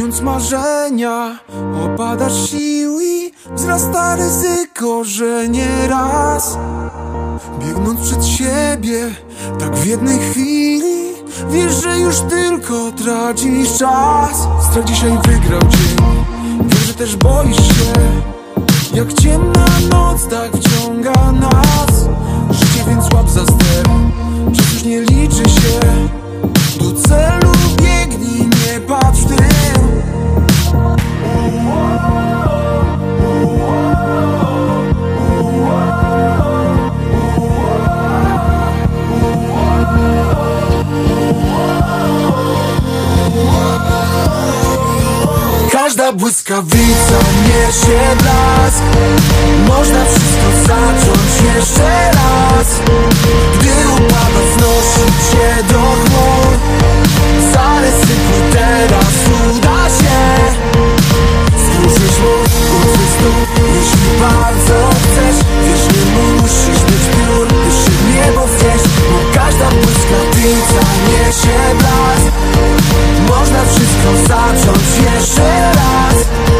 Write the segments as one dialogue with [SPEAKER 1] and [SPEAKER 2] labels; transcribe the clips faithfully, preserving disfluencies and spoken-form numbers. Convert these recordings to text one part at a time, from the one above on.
[SPEAKER 1] Mając marzenia, opadasz sił i wzrasta ryzyko, że nie raz. Biegnąc przed siebie, tak w jednej chwili, wiesz, że już tylko tracisz czas. Strach dzisiaj wygrał dzień, wiesz, że też boisz się. Jak ciemna noc, tak wciąga nas życie, więc łap za ster, czas już nie liczy się. Do celu biegnij, nie patrz w tył. Każda błyskawica niesie blask. Można wszystko zacząć jeszcze raz. Gdy upada, wznosi cię do chmur. Zaryzykuj teraz, uda się. Skruszysz mózg, uczy stóp, jeśli bardzo chcesz. Wiesz, nie musisz mieć piór, jeszcze niebo wieś. Bo każda błyskawica niesie blask. Można wszystko zacząć jeszcze raz.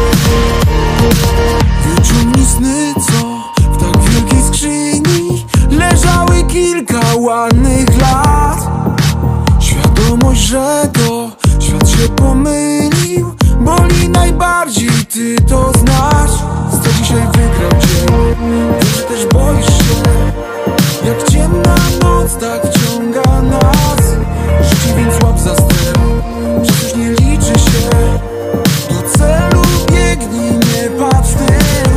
[SPEAKER 1] Wyciągnij sny, co w tak wielkiej skrzyni leżały kilka ładnych lat. Świadomość, że to świat się pomylił, boli najbardziej, ty to znasz. Strach dzisiaj wygrał dzień, wiesz, że też boisz się. Jak ciemna noc, tak wciąga nas życie, więc łap za ster, czas już nie liczy się. Do celu biegnij, nie patrz w tył.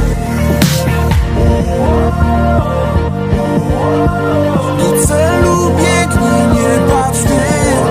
[SPEAKER 1] Do celu biegnij, nie patrz w tył.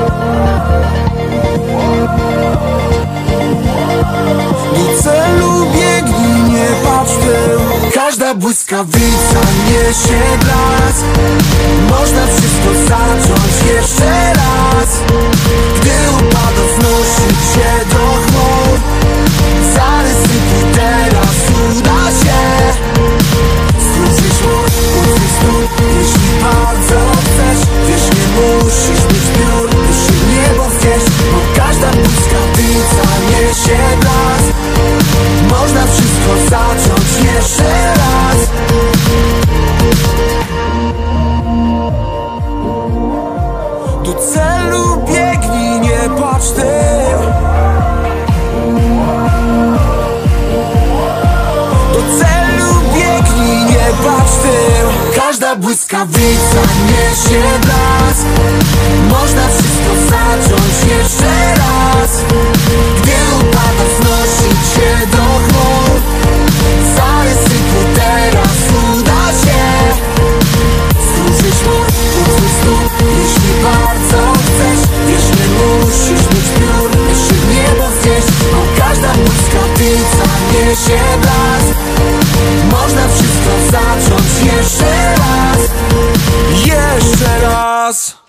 [SPEAKER 1] Do celu biegnij, nie patrz w tył. Każda błyskawica niesie blask. Można wszystko zacząć jeszcze raz. Gdy upada, wznosi cię do chmur. Zaryzykuj teraz, uda się. Skruszysz mózg, uczy stóp, jeśli bardzo chcesz. Wiesz, nie musisz mieć piór, jeszcze niebo wieś. Bo każda błyskawica niesie blask. Można wszystko zacząć jeszcze raz. Do celu biegnij, nie patrz tył. Do celu biegnij, nie patrz tył. Każda błyskawica niesie blask. Można wszystko zacząć jeszcze raz. Gdy upada, wznosi cię do chmur. Zaryzykuj teraz, uda się. Skruszysz mózg, uczy stóp, jeśli bardzo chcesz. Wiesz, nie musisz mieć piór, jeszcze niebo wieś. Bo każda błyskawica niesie blask. Można wszystko zacząć jeszcze raz. Jeszcze raz.